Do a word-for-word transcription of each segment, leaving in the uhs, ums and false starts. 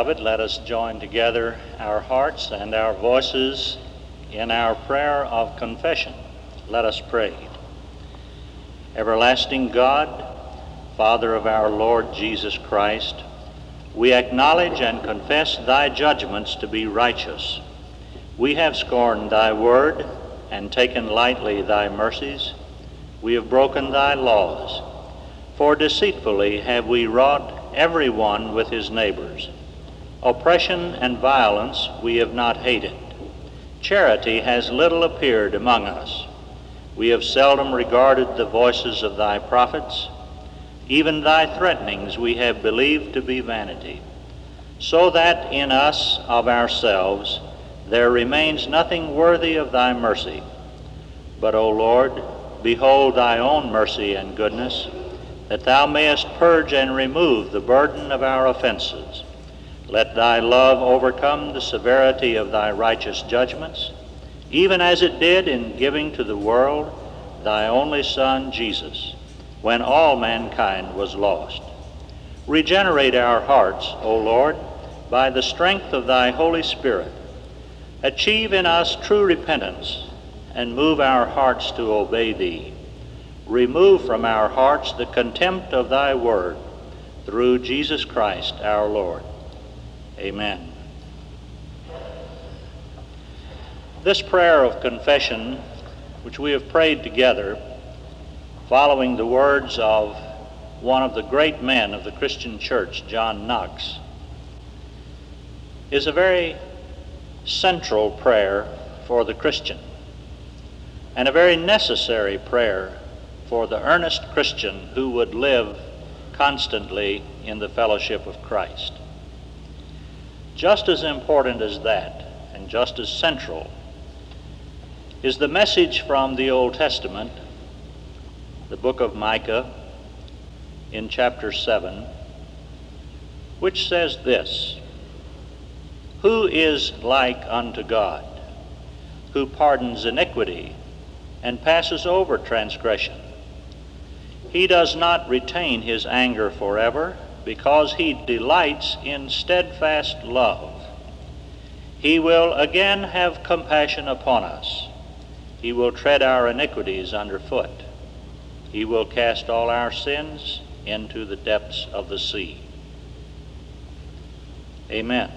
beloved, let us join together our hearts and our voices in our prayer of confession. Let us pray. Everlasting God, Father of our Lord Jesus Christ, we acknowledge and confess thy judgments to be righteous. We have scorned thy word and taken lightly thy mercies. We have broken thy laws, for deceitfully have we wrought every one with his neighbors. Oppression and violence we have not hated. Charity has little appeared among us. We have seldom regarded the voices of thy prophets. Even thy threatenings we have believed to be vanity, so that in us of ourselves there remains nothing worthy of thy mercy. But, O Lord, behold thy own mercy and goodness, that thou mayest purge and remove the burden of our offenses. Let thy love overcome the severity of thy righteous judgments, even as it did in giving to the world thy only Son, Jesus, when all mankind was lost. Regenerate our hearts, O Lord, by the strength of thy Holy Spirit. Achieve in us true repentance, and move our hearts to obey thee. Remove from our hearts the contempt of thy word, through Jesus Christ our Lord. Amen. This prayer of confession, which we have prayed together, following the words of one of the great men of the Christian church, John Knox, is a very central prayer for the Christian, and a very necessary prayer for the earnest Christian who would live constantly in the fellowship of Christ. Just as important as that, and just as central, is the message from the Old Testament, the book of Micah, in chapter seven, which says this: Who is like unto God, who pardons iniquity and passes over transgression? He does not retain his anger forever, because he delights in steadfast love. He will again have compassion upon us. He will tread our iniquities underfoot. He will cast all our sins into the depths of the sea. Amen.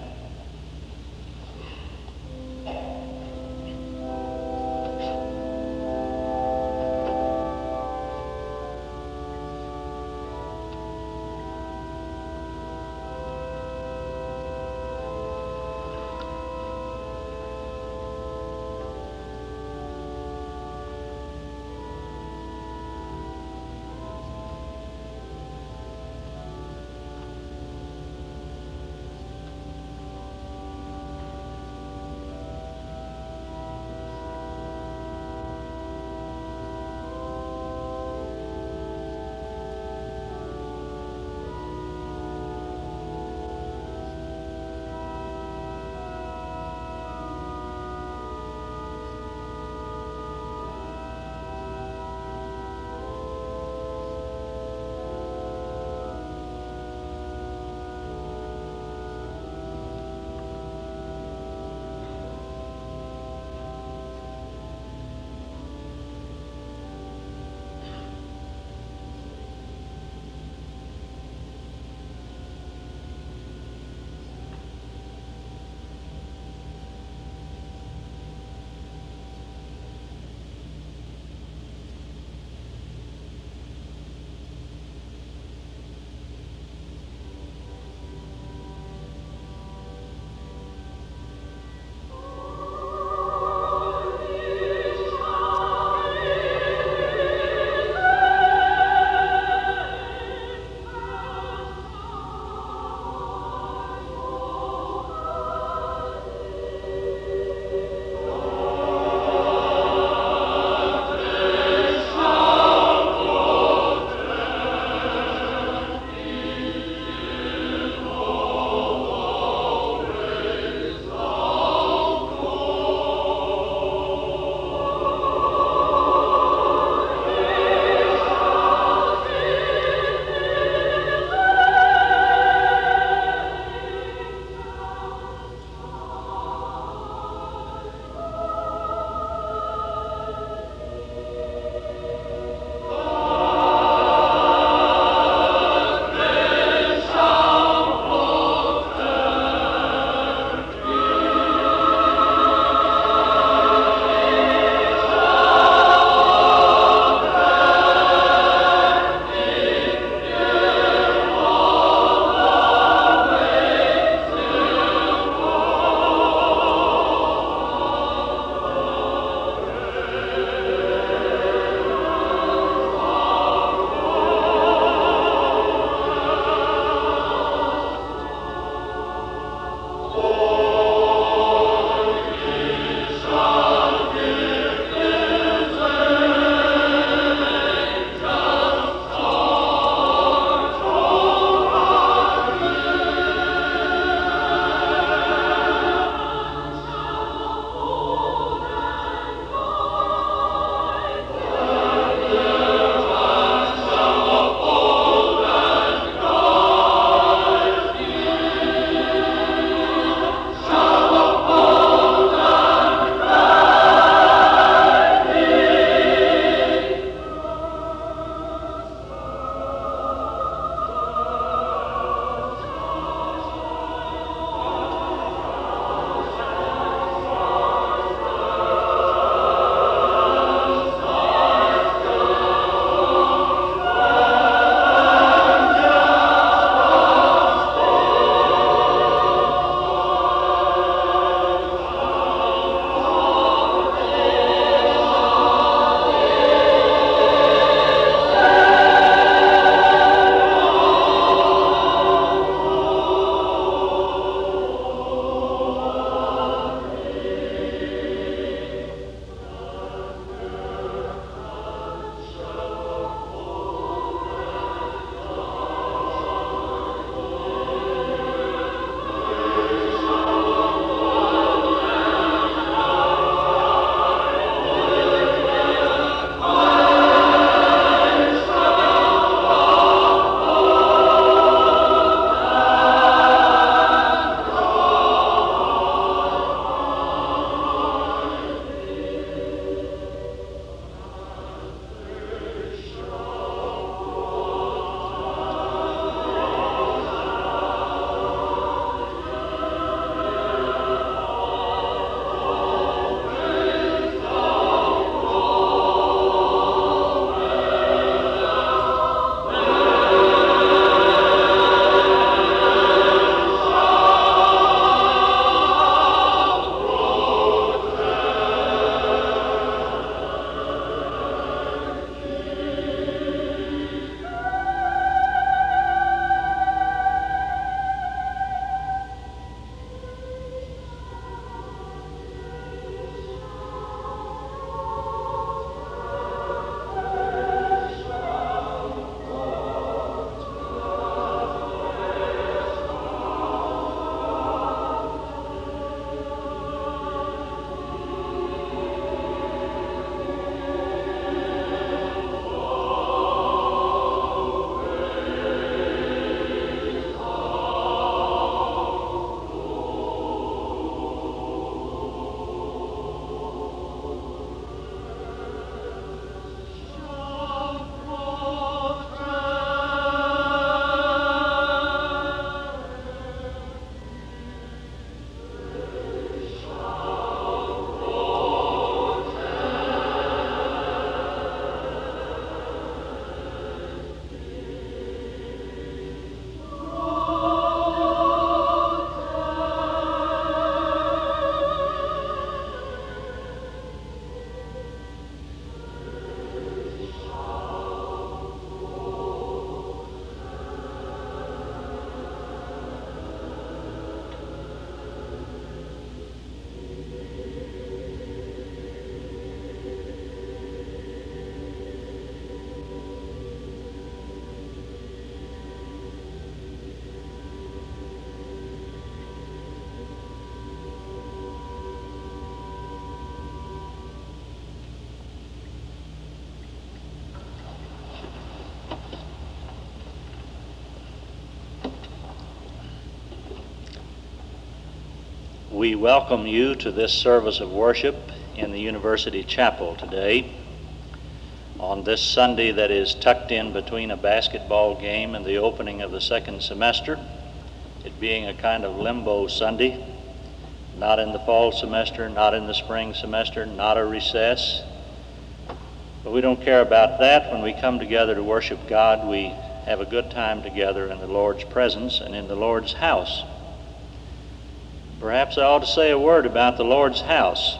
We welcome you to this service of worship in the University Chapel today on this Sunday that is tucked in between a basketball game and the opening of the second semester, it being a kind of limbo Sunday, not in the fall semester, not in the spring semester, not a recess. But we don't care about that. When we come together to worship God, we have a good time together in the Lord's presence and in the Lord's house. Perhaps I ought to say a word about the Lord's house.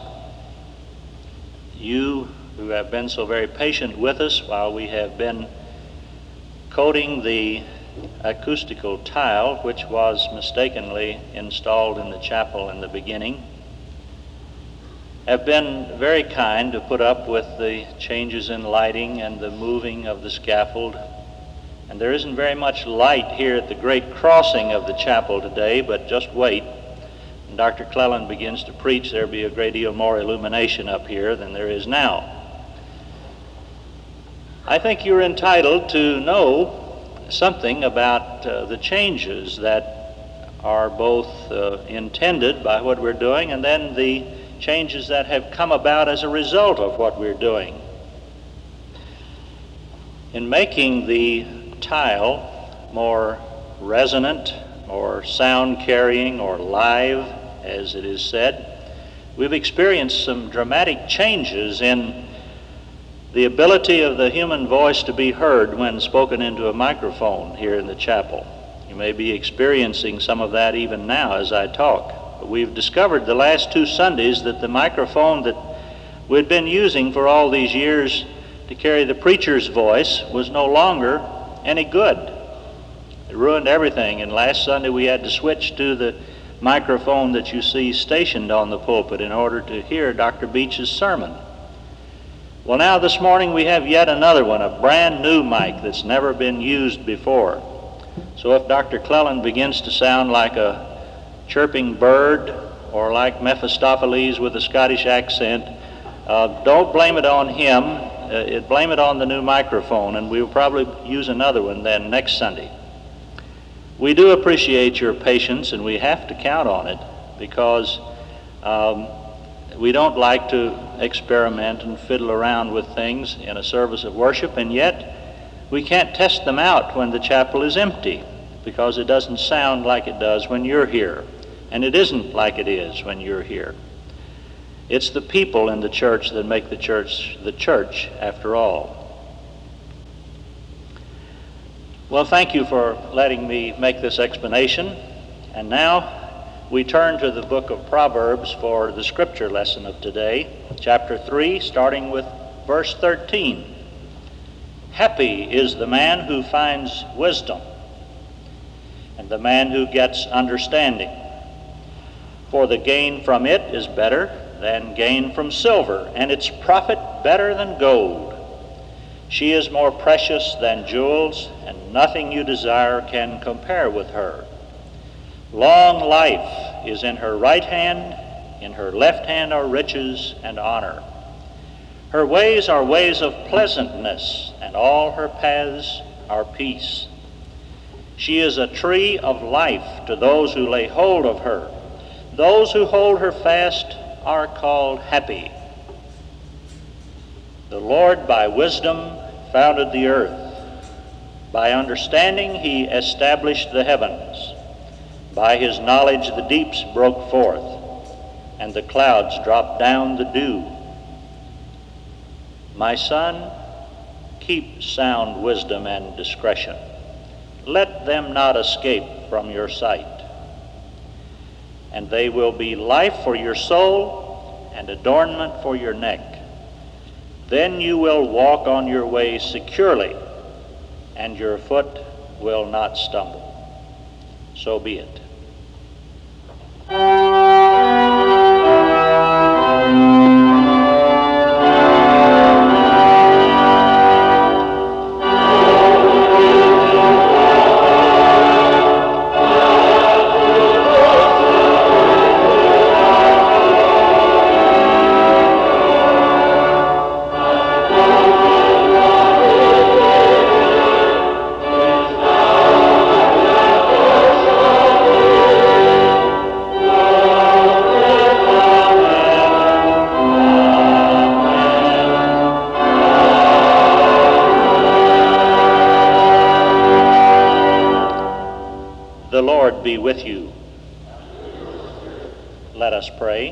You who have been so very patient with us while we have been coating the acoustical tile, which was mistakenly installed in the chapel in the beginning, have been very kind to put up with the changes in lighting and the moving of the scaffold. And there isn't very much light here at the great crossing of the chapel today, but just wait. When Doctor Cleland begins to preach, there'll be a great deal more illumination up here than there is now. I think you're entitled to know something about uh, the changes that are both uh, intended by what we're doing and then the changes that have come about as a result of what we're doing. In making the tile more resonant, or sound carrying, or live, as it is said, we've experienced some dramatic changes in the ability of the human voice to be heard when spoken into a microphone here in the chapel. You may be experiencing some of that even now as I talk. But we've discovered the last two Sundays that the microphone that we'd been using for all these years to carry the preacher's voice was no longer any good. It ruined everything, and last Sunday we had to switch to the microphone that you see stationed on the pulpit in order to hear Doctor Beach's sermon. Well, now this morning we have yet another one, a brand new mic that's never been used before. So if Doctor Cleland begins to sound like a chirping bird or like Mephistopheles with a Scottish accent, uh, don't blame it on him, uh, it, blame it on the new microphone, and we'll probably use another one then next Sunday. We do appreciate your patience, and we have to count on it because um, we don't like to experiment and fiddle around with things in a service of worship, and yet we can't test them out when the chapel is empty because it doesn't sound like it does when you're here, and it isn't like it is when you're here. It's the people in the church that make the church the church after all. Well, thank you for letting me make this explanation. And now we turn to the book of Proverbs for the scripture lesson of today, chapter three, starting with verse thirteen. Happy is the man who finds wisdom, and the man who gets understanding. For the gain from it is better than gain from silver, and its profit better than gold. She is more precious than jewels, and nothing you desire can compare with her. Long life is in her right hand, in her left hand are riches and honor. Her ways are ways of pleasantness, and all her paths are peace. She is a tree of life to those who lay hold of her. Those who hold her fast are called happy. The Lord by wisdom founded the earth. By understanding he established the heavens. By his knowledge the deeps broke forth, and the clouds dropped down the dew. My son, keep sound wisdom and discretion. Let them not escape from your sight. And they will be life for your soul and adornment for your neck. Then you will walk on your way securely, and your foot will not stumble. So be it. Lord be with you. Let us pray.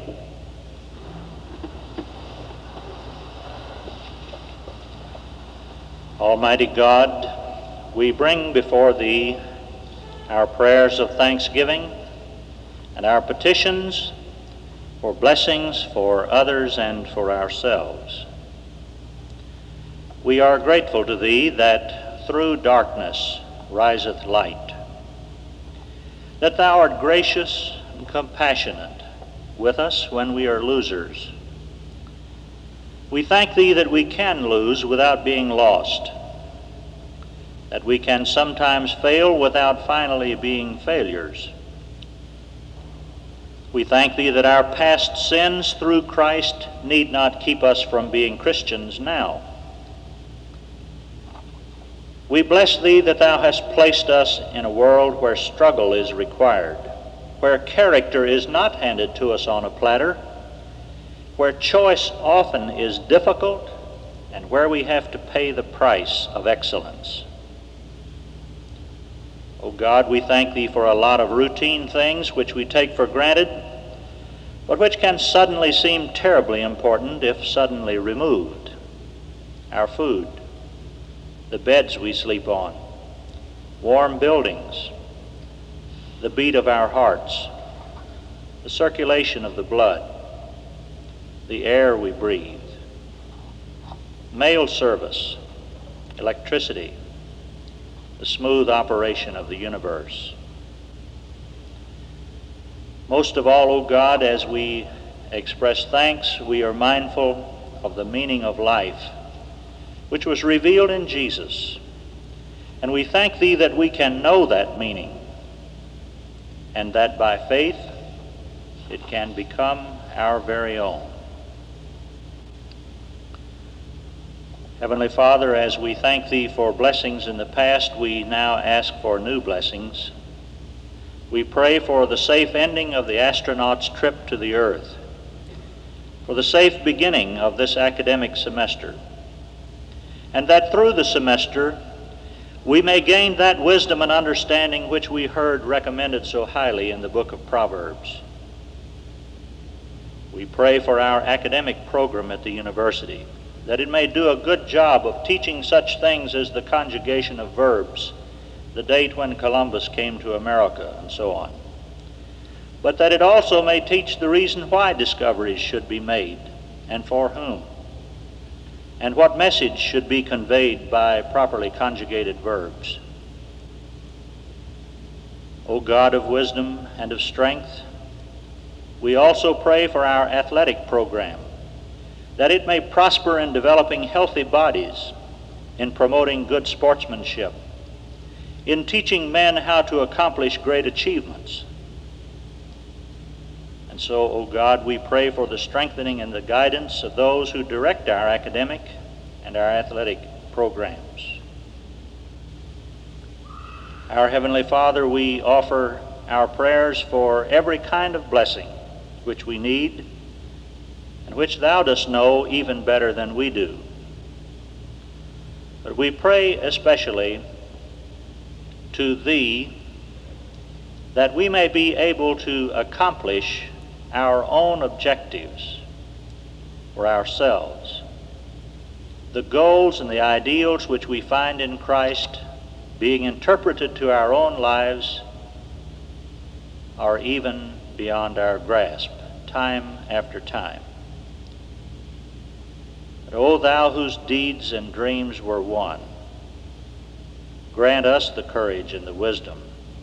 Almighty God, we bring before Thee our prayers of thanksgiving and our petitions for blessings for others and for ourselves. We are grateful to Thee that through darkness riseth light, that Thou art gracious and compassionate with us when we are losers. We thank Thee that we can lose without being lost, that we can sometimes fail without finally being failures. We thank Thee that our past sins through Christ need not keep us from being Christians now. We bless Thee that Thou hast placed us in a world where struggle is required, where character is not handed to us on a platter, where choice often is difficult, and where we have to pay the price of excellence. O God, we thank Thee for a lot of routine things which we take for granted, but which can suddenly seem terribly important if suddenly removed. Our food, the beds we sleep on, warm buildings, the beat of our hearts, the circulation of the blood, the air we breathe, mail service, electricity, the smooth operation of the universe. Most of all, O God, as we express thanks, we are mindful of the meaning of life, which was revealed in Jesus. And we thank Thee that we can know that meaning, and that by faith it can become our very own. Heavenly Father, as we thank Thee for blessings in the past, we now ask for new blessings. We pray for the safe ending of the astronauts' trip to the earth, for the safe beginning of this academic semester, and that through the semester we may gain that wisdom and understanding which we heard recommended so highly in the book of Proverbs. We pray for our academic program at the university, that it may do a good job of teaching such things as the conjugation of verbs, the date when Columbus came to America, and so on. But that it also may teach the reason why discoveries should be made, and for whom, and what message should be conveyed by properly conjugated verbs. O God of wisdom and of strength, we also pray for our athletic program, that it may prosper in developing healthy bodies, in promoting good sportsmanship, in teaching men how to accomplish great achievements. And so, O God, we pray for the strengthening and the guidance of those who direct our academic and our athletic programs. Our Heavenly Father, we offer our prayers for every kind of blessing which we need, and which Thou dost know even better than we do. But we pray especially to Thee that we may be able to accomplish our own objectives for ourselves, the goals and the ideals which we find in Christ being interpreted to our own lives are even beyond our grasp, time after time. But, O Thou whose deeds and dreams were one, grant us the courage and the wisdom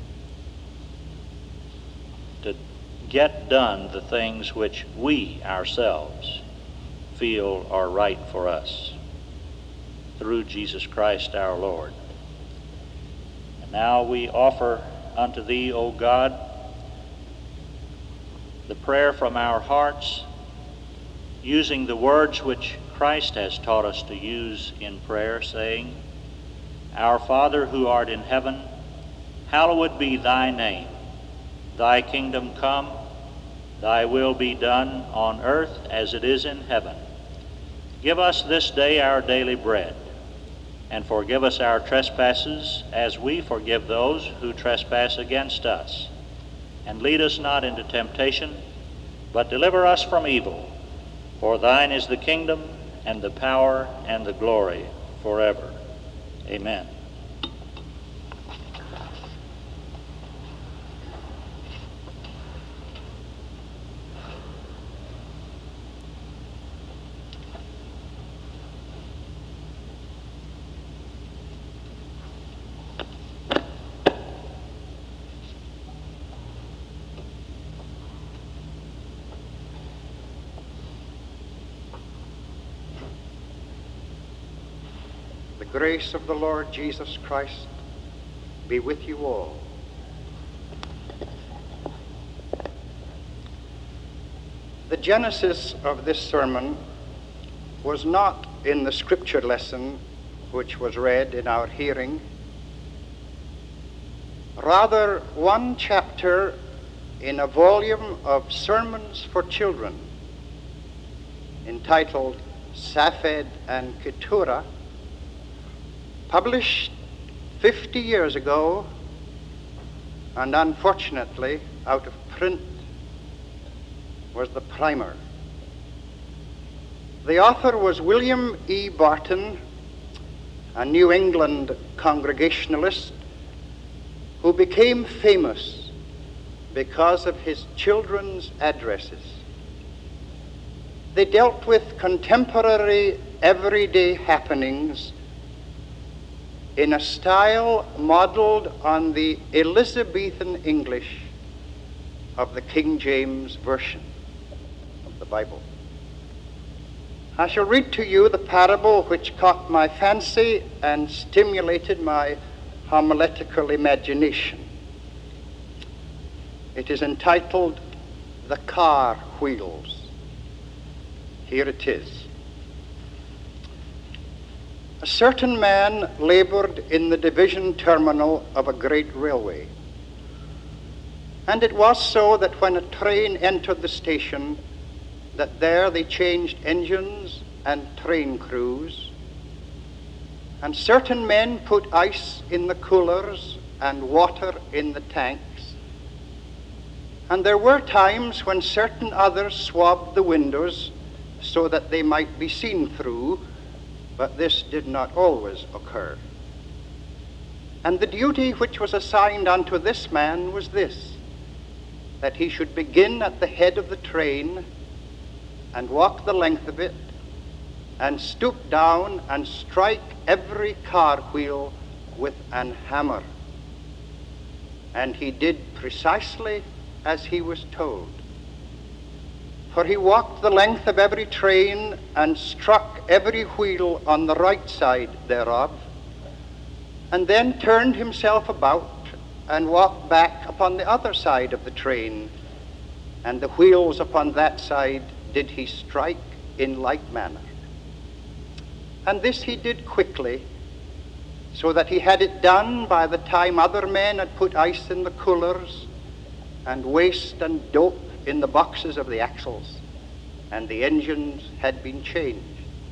to get done the things which we ourselves feel are right for us, through Jesus Christ our Lord. And now we offer unto Thee, O God, the prayer from our hearts, using the words which Christ has taught us to use in prayer, saying, Our Father who art in heaven, hallowed be Thy name. Thy kingdom come, Thy will be done on earth as it is in heaven. Give us this day our daily bread, and forgive us our trespasses as we forgive those who trespass against us. and lead us not into temptation, but deliver us from evil. For thine is the kingdom, and the power, and the glory, forever. Amen. The grace of the Lord Jesus Christ be with you all. The genesis of this sermon was not in the scripture lesson which was read in our hearing. Rather, one chapter in a volume of sermons for children entitled Safed and Keturah, published fifty years ago and unfortunately out of print, was the primer. The author was William E. Barton, a New England Congregationalist who became famous because of his children's addresses. They dealt with contemporary, everyday happenings in a style modeled on the Elizabethan English of the King James Version of the Bible. I shall read to you the parable which caught my fancy and stimulated my homiletical imagination. It is entitled The Car Wheels. Here it is. A certain man labored in the division terminal of a great railway. And it was so that when a train entered the station, that there they changed engines and train crews. And certain men put ice in the coolers and water in the tanks. And there were times when certain others swabbed the windows so that they might be seen through, but this did not always occur. And the duty which was assigned unto this man was this, that he should begin at the head of the train and walk the length of it and stoop down and strike every car wheel with an hammer. And he did precisely as he was told. For he walked the length of every train and struck every wheel on the right side thereof, and then turned himself about and walked back upon the other side of the train, and the wheels upon that side did he strike in like manner. And this he did quickly, so that he had it done by the time other men had put ice in the coolers and waste and dope in the boxes of the axles, and the engines had been changed.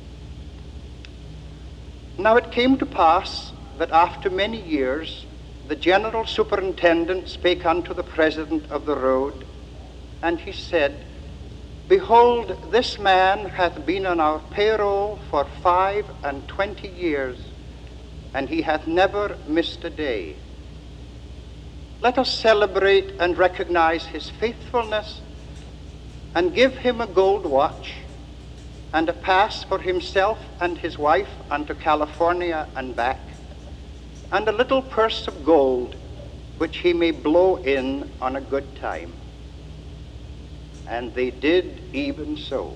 Now it came to pass that after many years the general superintendent spake unto the president of the road, and he said, Behold, this man hath been on our payroll for five and twenty years, and he hath never missed a day. Let us celebrate and recognize his faithfulness, and give him a gold watch, and a pass for himself and his wife unto California and back, and a little purse of gold, which he may blow in on a good time. And they did even so.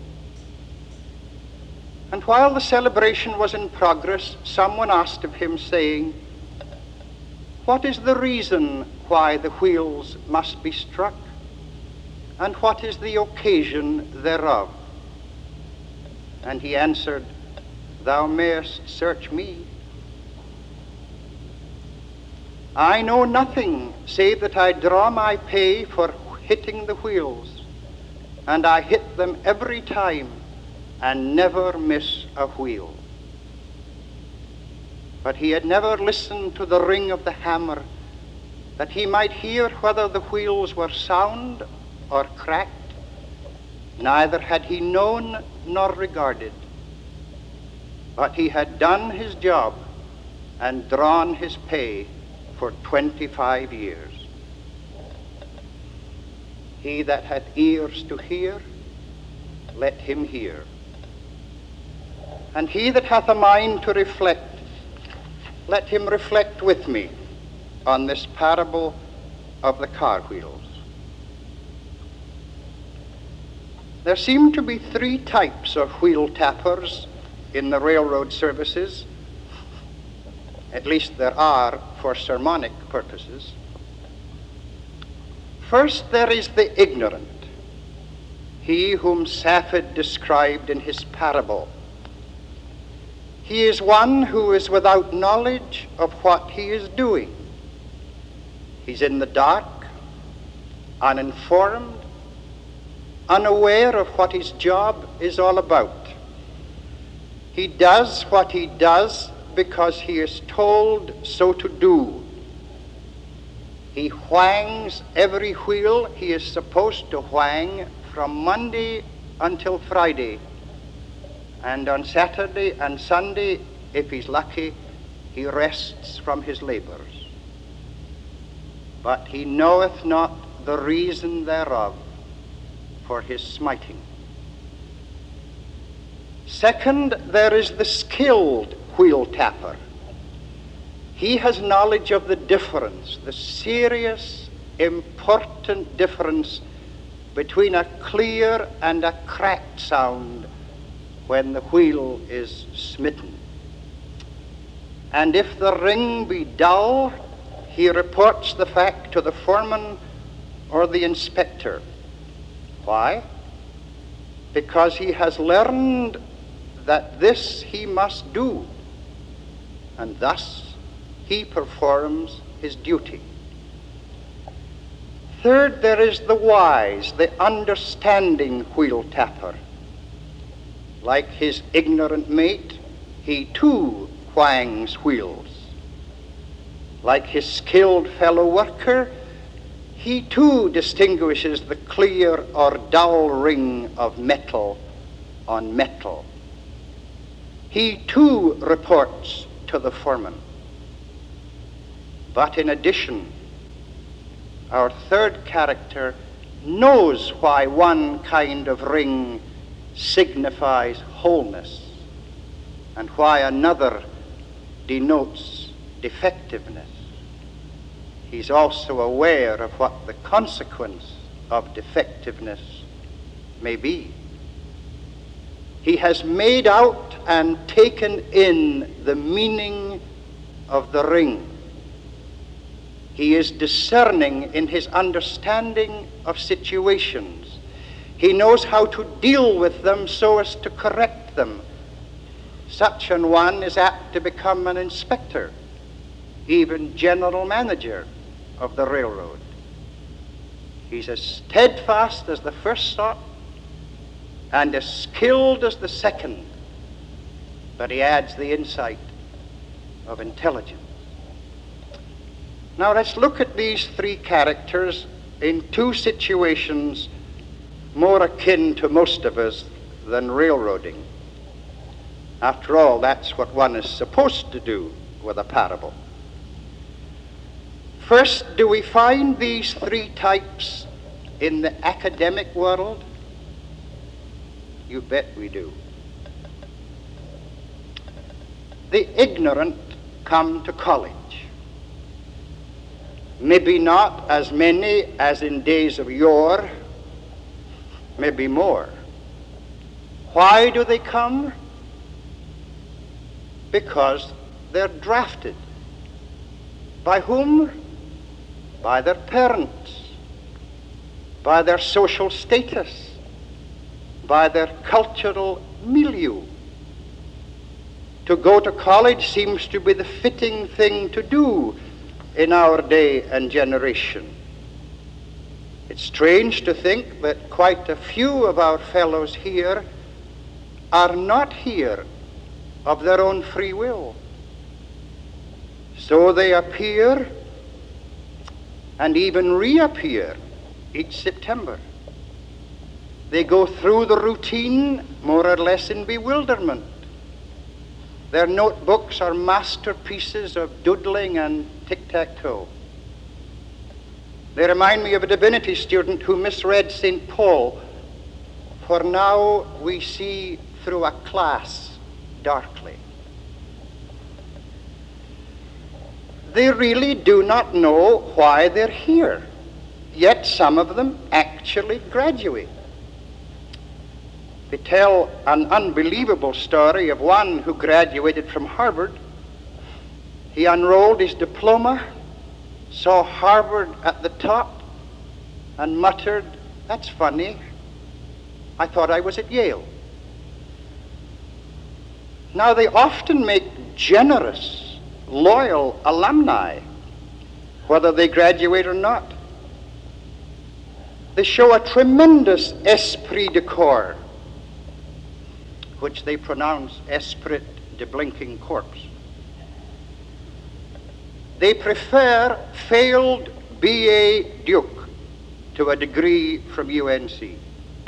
And while the celebration was in progress, someone asked of him, saying, What is the reason why the wheels must be struck? And what is the occasion thereof? And he answered, Thou mayest search me. I know nothing save that I draw my pay for hitting the wheels, and I hit them every time and never miss a wheel. But he had never listened to the ring of the hammer that he might hear whether the wheels were sound or cracked, neither had he known nor regarded. But he had done his job and drawn his pay for twenty-five years. He that hath ears to hear, let him hear. And he that hath a mind to reflect, let him reflect with me on this parable of the car wheels. There seem to be three types of wheel tappers in the railroad services. At least there are for sermonic purposes. First, there is the ignorant, he whom Safed described in his parable. He is one who is without knowledge of what he is doing. He's in the dark, uninformed, unaware of what his job is all about. He does what he does because he is told so to do. He whangs every wheel he is supposed to whang from Monday until Friday. And on Saturday and Sunday, if he's lucky, he rests from his labors. But he knoweth not the reason thereof for his smiting. Second, there is the skilled wheel tapper. He has knowledge of the difference, the serious, important difference between a clear and a cracked sound when the wheel is smitten. And if the ring be dull, he reports the fact to the foreman or the inspector. Why? Because he has learned that this he must do, and thus he performs his duty. Third, there is the wise, the understanding wheel tapper. Like his ignorant mate, he too whangs wheels. Like his skilled fellow worker, he too distinguishes the clear or dull ring of metal on metal. He too reports to the foreman. But in addition, our third character knows why one kind of ring signifies wholeness and why another denotes defectiveness. He's also aware of what the consequence of defectiveness may be. He has made out and taken in the meaning of the ring. He is discerning in his understanding of situations. He knows how to deal with them so as to correct them. Such an one is apt to become an inspector, even general manager of the railroad. He's as steadfast as the first sort and as skilled as the second, but he adds the insight of intelligence. Now let's look at these three characters in two situations more akin to most of us than railroading. After all, that's what one is supposed to do with a parable. First, do we find these three types in the academic world? You bet we do. The ignorant come to college. Maybe not as many as in days of yore, maybe more. Why do they come? Because they're drafted. By whom? By their parents, by their social status, by their cultural milieu. To go to college seems to be the fitting thing to do in our day and generation. It's strange to think that quite a few of our fellows here are not here of their own free will. So they appear and even reappear each September. They go through the routine more or less in bewilderment. Their notebooks are masterpieces of doodling and tic-tac-toe. They remind me of a divinity student who misread Saint Paul, for now we see through a glass darkly. They really do not know why they're here, yet some of them actually graduate. They tell an unbelievable story of one who graduated from Harvard. He unrolled his diploma, saw Harvard at the top, and muttered, "That's funny. I thought I was at Yale." Now, they often make generous, loyal alumni, whether they graduate or not. They show a tremendous esprit de corps, which they pronounce esprit de blinking corpse. They prefer failed B A Duke to a degree from U N C.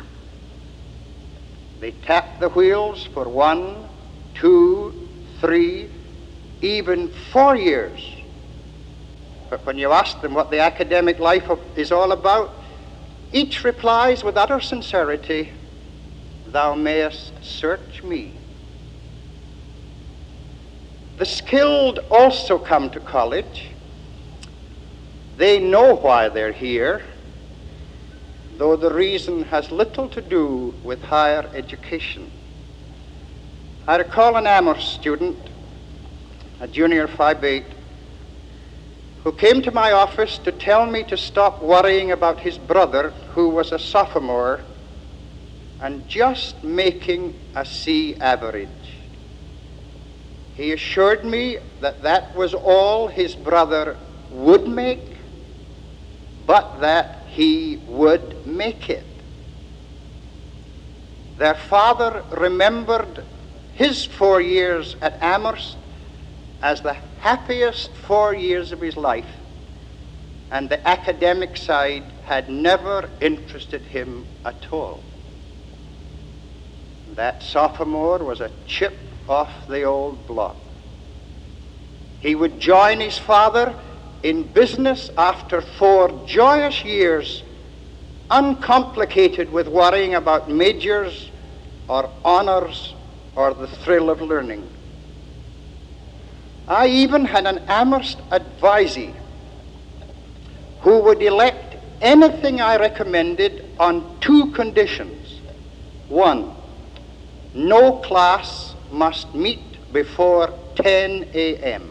They tap the wheels for one, two, three, even four years. But when you ask them what the academic life of, is all about, each replies with utter sincerity, "Thou mayest search me." The skilled also come to college. They know why they're here, though the reason has little to do with higher education. I recall an Amherst student, a junior five eight, who came to my office to tell me to stop worrying about his brother, who was a sophomore and just making a C average. He assured me that that was all his brother would make, but that he would make it. Their father remembered his four years at Amherst as the happiest four years of his life, and the academic side had never interested him at all. That sophomore was a chip off the old block. He would join his father in business after four joyous years, uncomplicated with worrying about majors or honors or the thrill of learning. I even had an Amherst advisee who would elect anything I recommended on two conditions. One, no class must meet before ten a m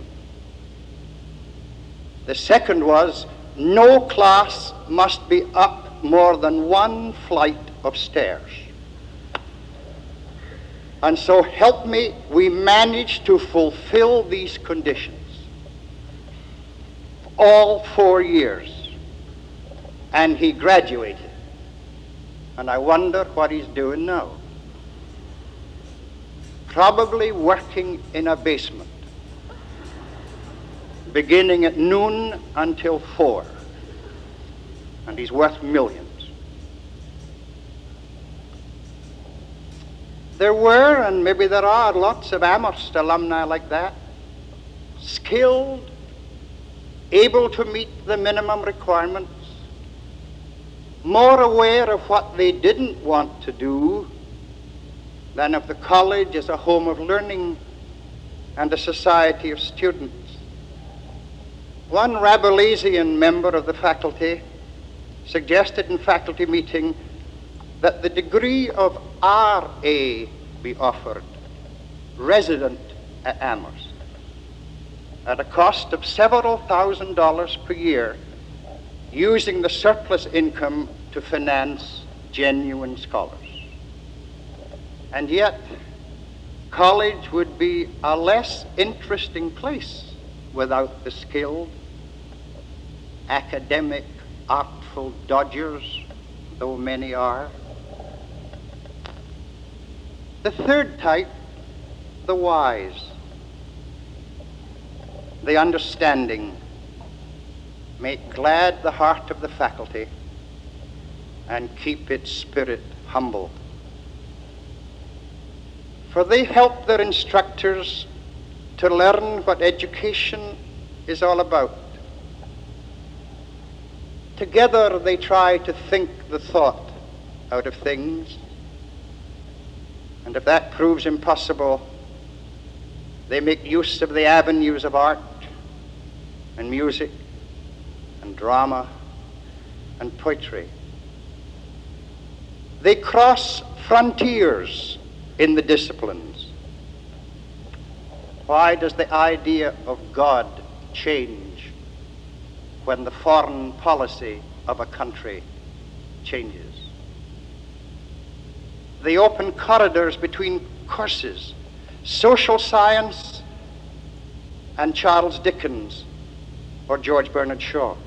The second was, no class must be up more than one flight of stairs. And so help me, we managed to fulfill these conditions all four years. And he graduated. And I wonder what he's doing now. Probably working in a basement, beginning at noon until four. And he's worth millions. There were, and maybe there are, lots of Amherst alumni like that, skilled, able to meet the minimum requirements, more aware of what they didn't want to do than of the college as a home of learning and a society of students. One Rabelaisian member of the faculty suggested in faculty meeting that the degree of R A be offered, resident at Amherst, at a cost of several thousand dollars per year, using the surplus income to finance genuine scholars. And yet, college would be a less interesting place without the skilled, academic, artful dodgers, though many are. The third type, the wise, the understanding, make glad the heart of the faculty, and keep its spirit humble. For they help their instructors to learn what education is all about. Together they try to think the thought out of things, and if that proves impossible, they make use of the avenues of art and music and drama and poetry. They cross frontiers in the disciplines. Why does the idea of God change when the foreign policy of a country changes? They open corridors between courses, social science and Charles Dickens or George Bernard Shaw.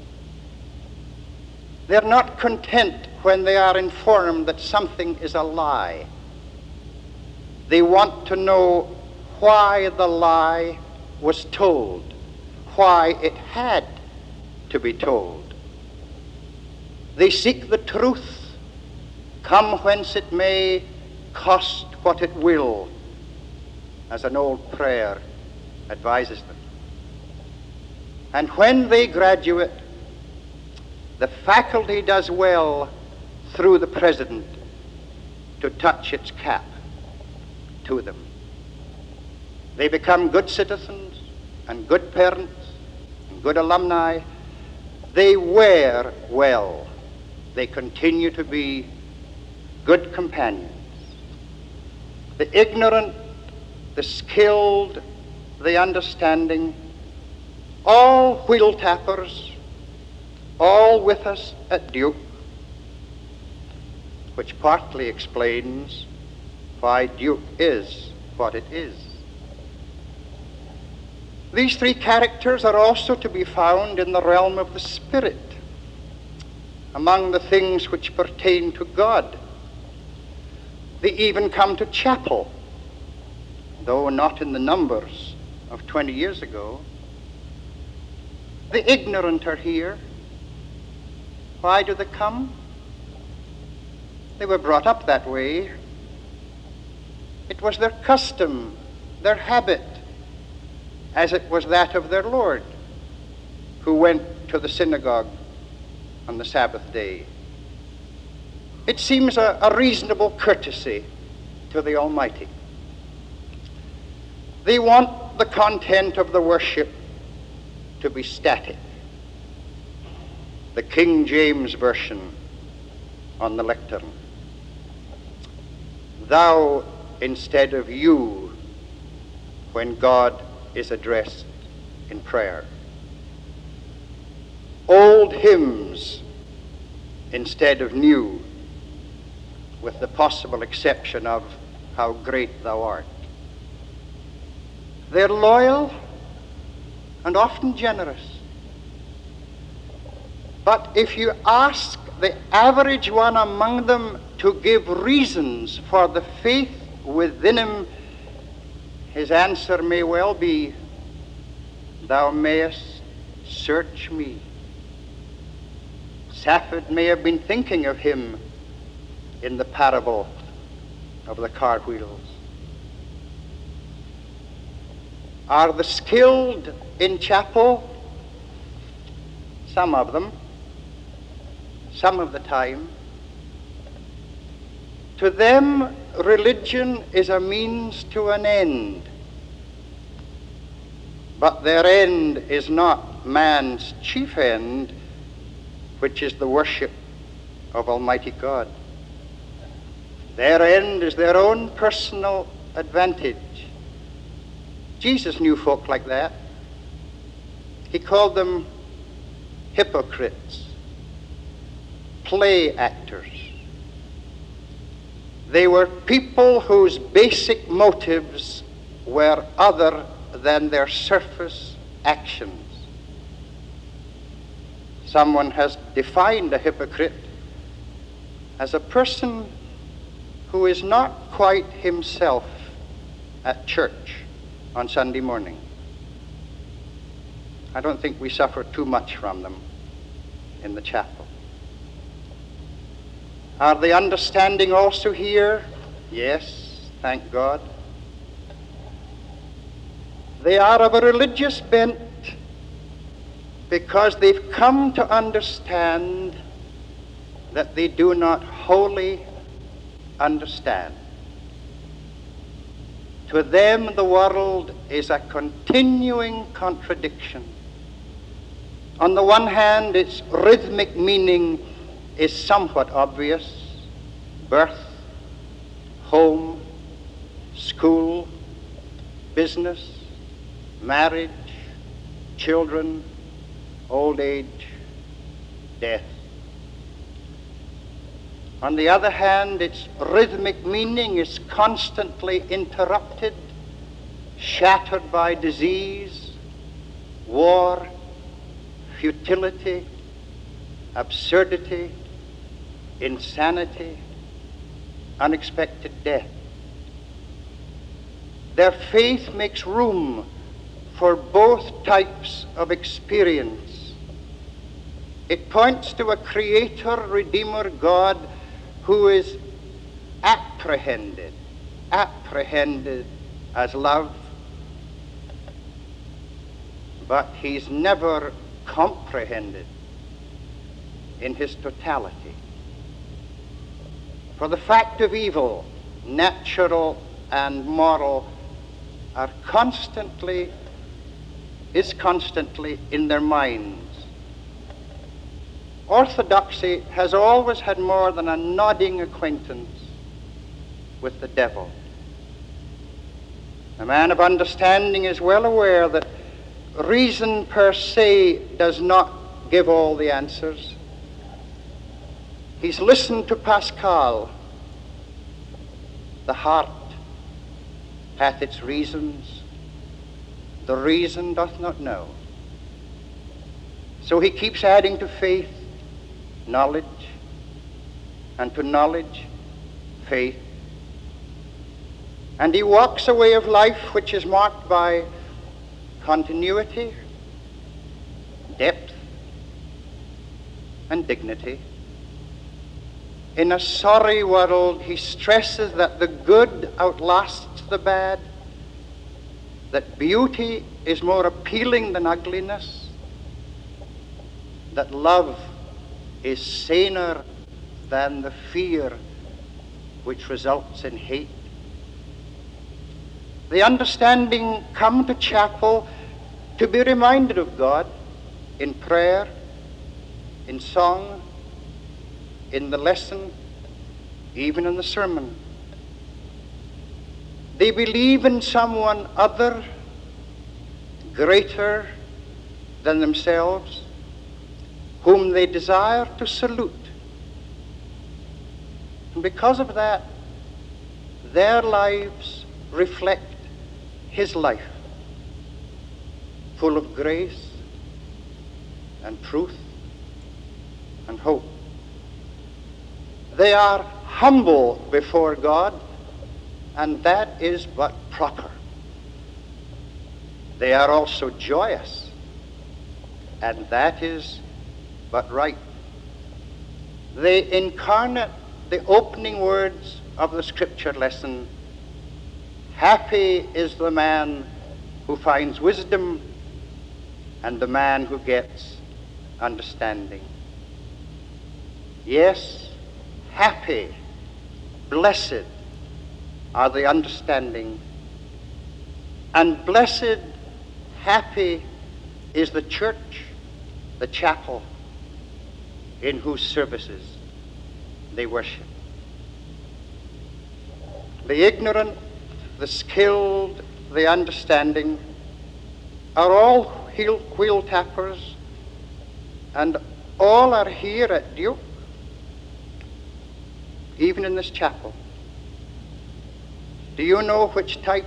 They're not content when they are informed that something is a lie. They want to know why the lie was told, why it had to be told. They seek the truth, come whence it may, cost what it will, as an old prayer advises them. And when they graduate, the faculty does well through the president to touch its cap to them. They become good citizens and good parents and good alumni. They wear well. They continue to be good companions. The ignorant, the skilled, the understanding, all wheel tappers, all with us at Duke, which partly explains why Duke is what it is. These three characters are also to be found in the realm of the Spirit, among the things which pertain to God. They even come to chapel, though not in the numbers of twenty years ago. The ignorant are here. Why do they come? They were brought up that way. It was their custom, their habit, as it was that of their Lord, who went to the synagogue on the Sabbath day. It seems a, a reasonable courtesy to the Almighty. They want the content of the worship to be static. The King James Version on the lectern. Thou instead of you when God is addressed in prayer. Old hymns instead of new, with the possible exception of how great thou art. They're loyal and often generous. But if you ask the average one among them to give reasons for the faith within him, his answer may well be, thou mayest search me. Sapphic may have been thinking of him in the parable of the cartwheels. Are the skilled in chapel? Some of them, some of the time. To them, religion is a means to an end. But their end is not man's chief end, which is the worship of Almighty God. Their end is their own personal advantage. Jesus knew folk like that. He called them hypocrites, play actors. They were people whose basic motives were other than their surface actions. Someone has defined a hypocrite as a person who is not quite himself at church on Sunday morning. I don't think we suffer too much from them in the chapel. Are they understanding also here? Yes, thank God. They are of a religious bent because they've come to understand that they do not wholly understand. To them, the world is a continuing contradiction. On the one hand, its rhythmic meaning is somewhat obvious: birth, home, school, business, marriage, children, old age, death. On the other hand, its rhythmic meaning is constantly interrupted, shattered by disease, war, futility, absurdity, insanity, unexpected death. Their faith makes room for both types of experience. It points to a creator, redeemer God who is apprehended, apprehended as love, but he's never comprehended in his totality. For the fact of evil, natural and moral, are constantly, is constantly in their minds. Orthodoxy has always had more than a nodding acquaintance with the devil. A man of understanding is well aware that reason per se does not give all the answers. He's listened to Pascal. The heart hath its reasons, the reason doth not know. So he keeps adding to faith knowledge, and to knowledge faith. And he walks a way of life which is marked by continuity, depth, and dignity. In a sorry world, he stresses that the good outlasts the bad, that beauty is more appealing than ugliness, that love is saner than the fear which results in hate. The understanding come to chapel to be reminded of God in prayer, in song, in the lesson, even in the sermon. They believe in someone other, greater than themselves, whom they desire to salute. And because of that, their lives reflect his life, full of grace and truth and hope. They are humble before God, and that is but proper. They are also joyous, and that is but right. They incarnate the opening words of the scripture lesson: happy is the man who finds wisdom and the man who gets understanding. Yes, happy, blessed are the understanding, and blessed, happy is the church, the chapel, in whose services they worship. The ignorant, the skilled, the understanding are all wheel, wheel tappers, and all are here at Duke, even in this chapel. Do you know which type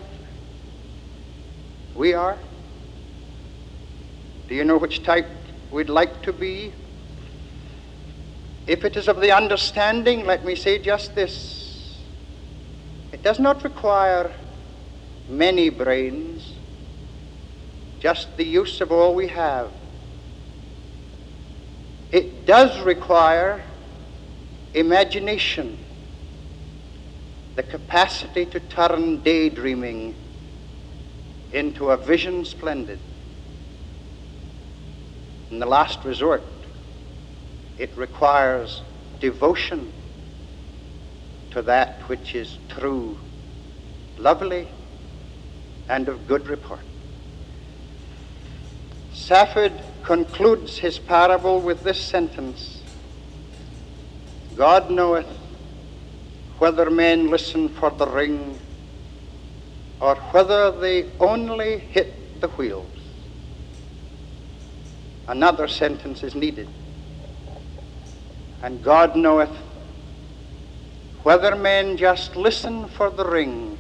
we are? Do you know which type we'd like to be? If it is of the understanding, let me say just this: it does not require many brains, just the use of all we have. It does require imagination, the capacity to turn daydreaming into a vision splendid. In the last resort, it requires devotion to that which is true, lovely, and of good report. Safed concludes his parable with this sentence: God knoweth whether men listen for the ring or whether they only hit the wheels. Another sentence is needed. And God knoweth whether men just listen for the ring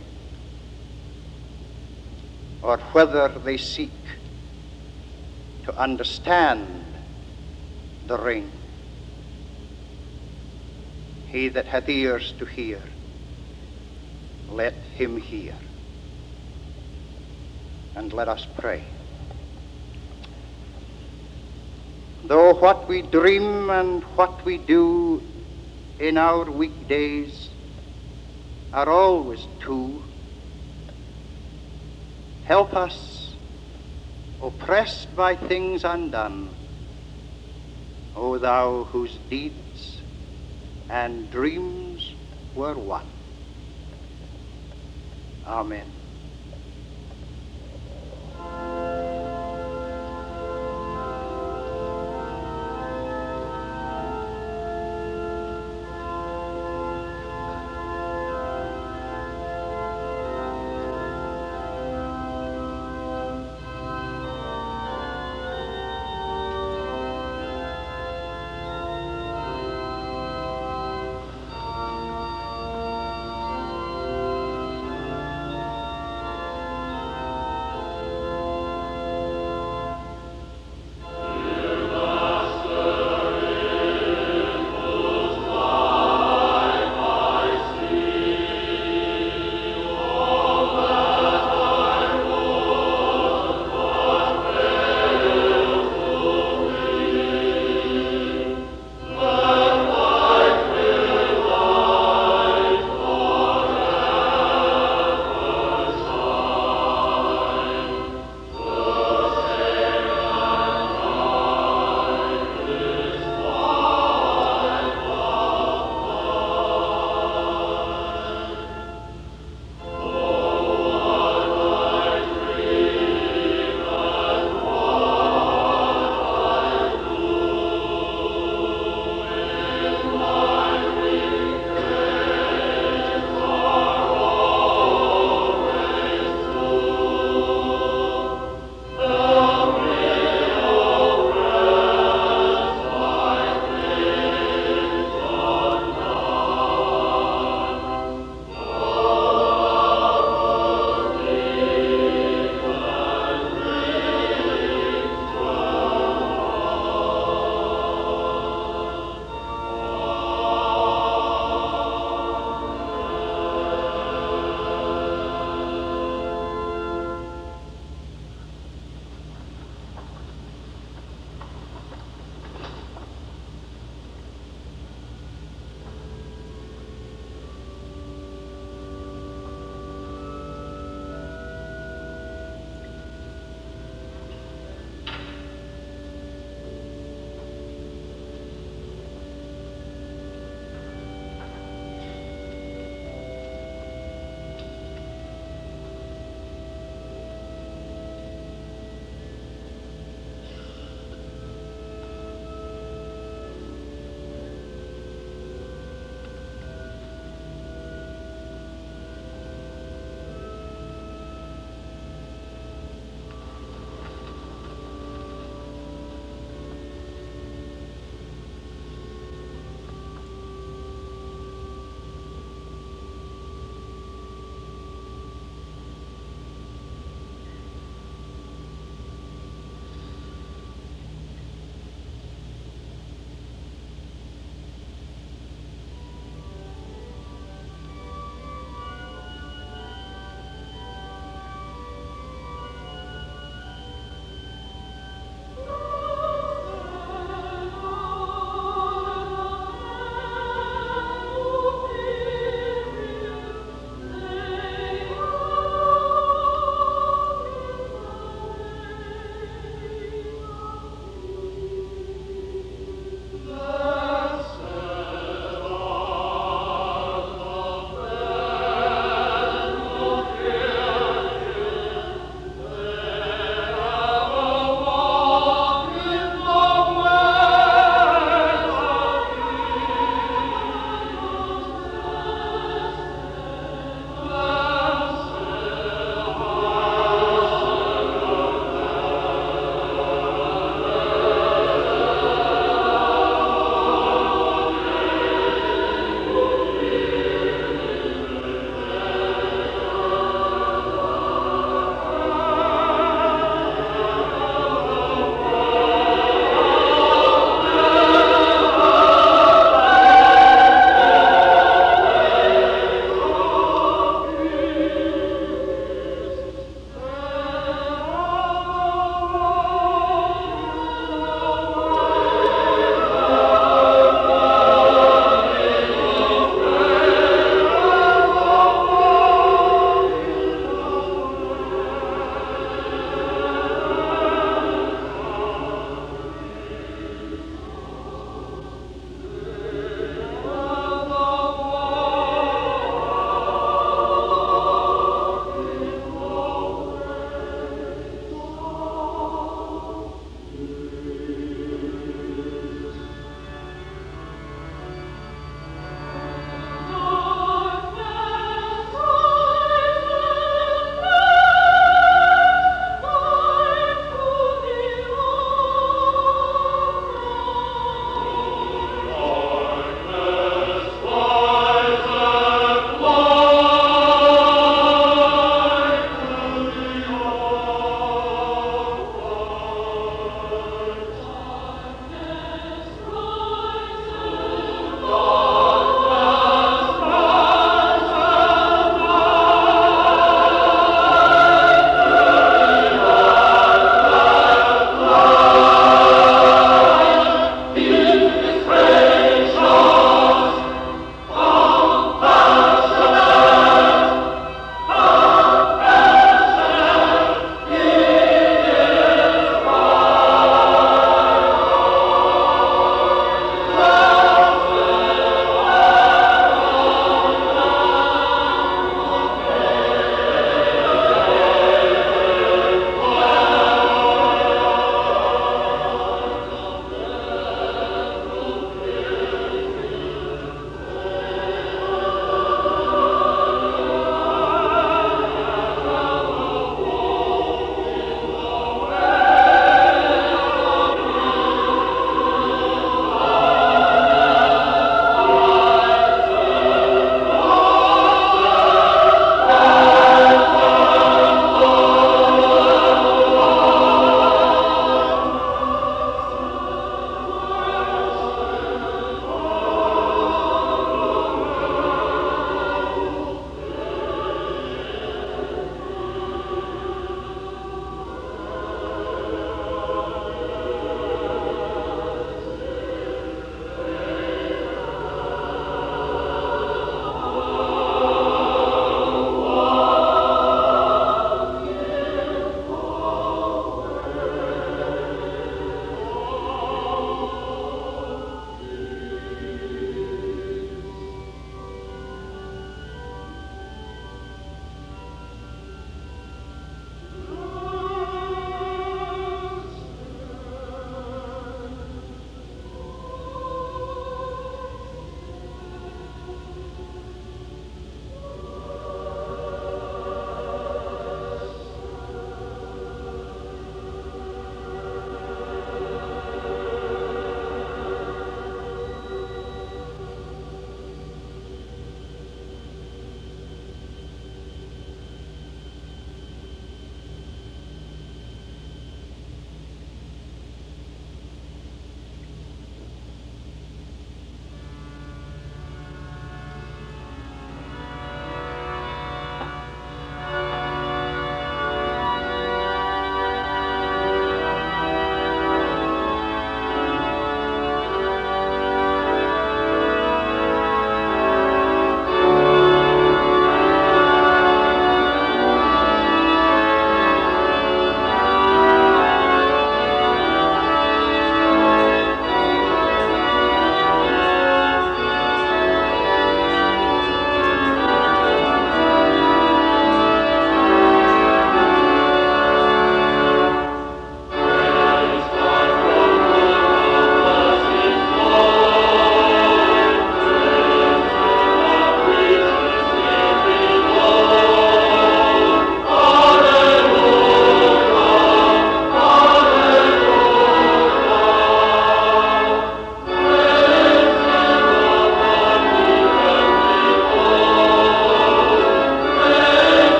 or whether they seek to understand the ring. He that hath ears to hear, let him hear. And let us pray. Though what we dream and what we do in our weekdays are always two, help us, oppressed by things undone, O thou whose deeds and dreams were one. Amen.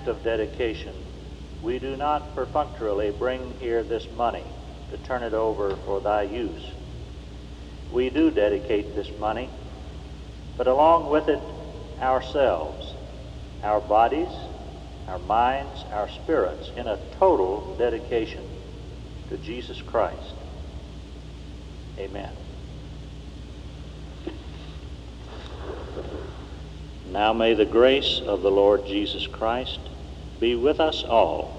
act of dedication, we do not perfunctorily bring here this money to turn it over for thy use. We do dedicate this money, but along with it ourselves, our bodies, our minds, our spirits, in a total dedication to Jesus Christ. Amen. Now may the grace of the Lord Jesus Christ be with us all.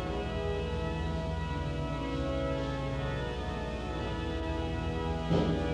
Thank you.